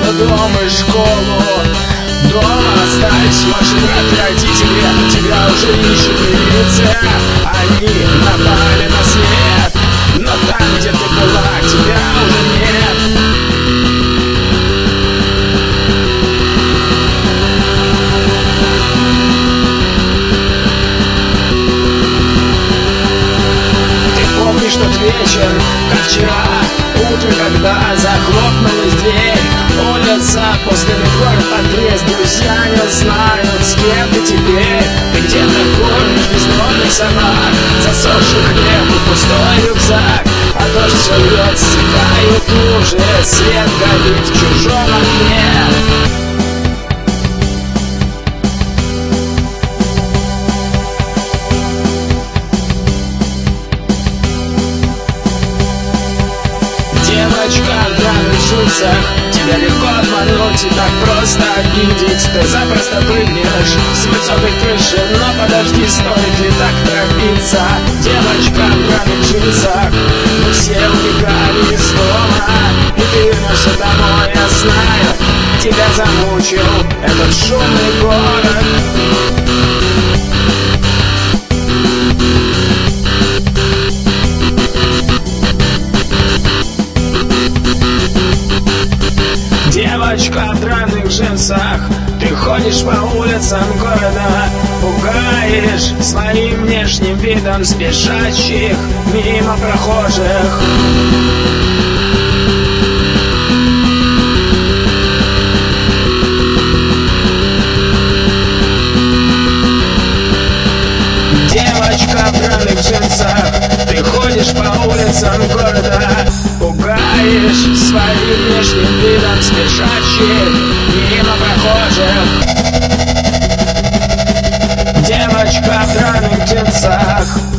дом и школу. Дома остались ваши брат и родители, тебя уже ищут милиция. Они напали на след, но там, где ты была, тебя уже нет. Ты помнишь тот вечер, как вчера, утро, когда захлопнулась дверь? Улица, пустынный город, подъезд, друзья не знают, с кем ты теперь. Ты где-то кормишь бездомных собак, засохший хлеб и пустой рюкзак. А дождь все льет, стекают лужи, свет горит в чужом окне. Девочка в драных джинсах, тебя легко обмануть и так просто обидеть. Ты запросто прыгнешь с высокой крыши, но подожди, стоит ли так торопиться? Девочка в драных джинсах, мы все убегали из дома, и ты вернешься домой, я знаю. Тебя замучил этот шумный город. Девочка в драных джинсах, ты ходишь по улицам города, пугаешь своим внешним видом спешащих мимо прохожих. Девочка в драных джинсах, ты ходишь по улицам города, пугаешь своим внешним видом спешащих мимо прохожих. Девочка в драных джинсах.